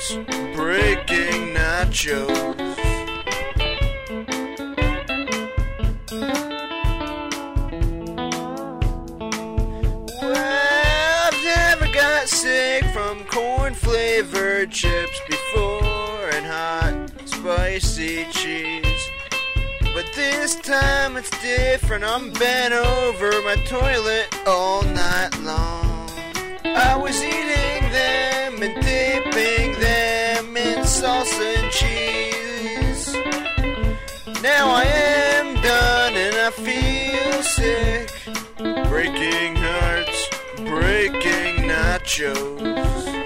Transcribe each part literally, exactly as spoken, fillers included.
hearts, breaking nachos. Well, I've never got sick from corn-flavored chips before and hot, spicy cheese. But this time it's different, I'm bent over my toilet all night long. I was eating them and dipping them in salsa and cheese. Now I am done and I feel sick. Breaking hearts, breaking nachos.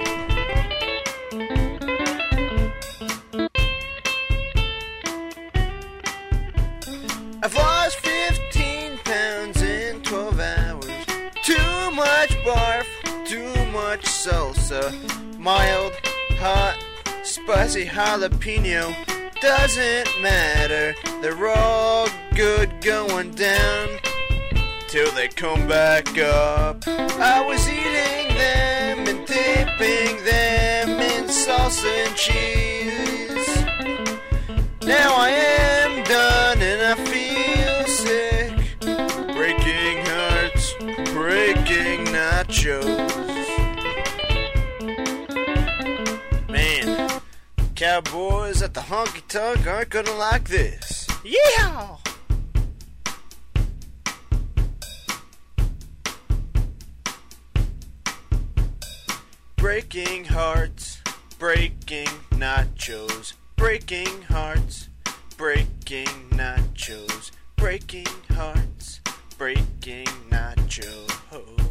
I've lost fifteen pounds in twelve hours. Too much barf, too much salsa. Mild, hot, spicy jalapeno. Doesn't matter, they're all good going down till they come back up. I was eating them and dipping them in salsa and cheese. Now I am done and I feel sick. Breaking hearts, breaking nachos. Man, cowboys at the honky tonk aren't gonna like this. Yeehaw! Breaking hearts, breaking nachos. Breaking hearts, breaking nachos. Breaking hearts, breaking nachos.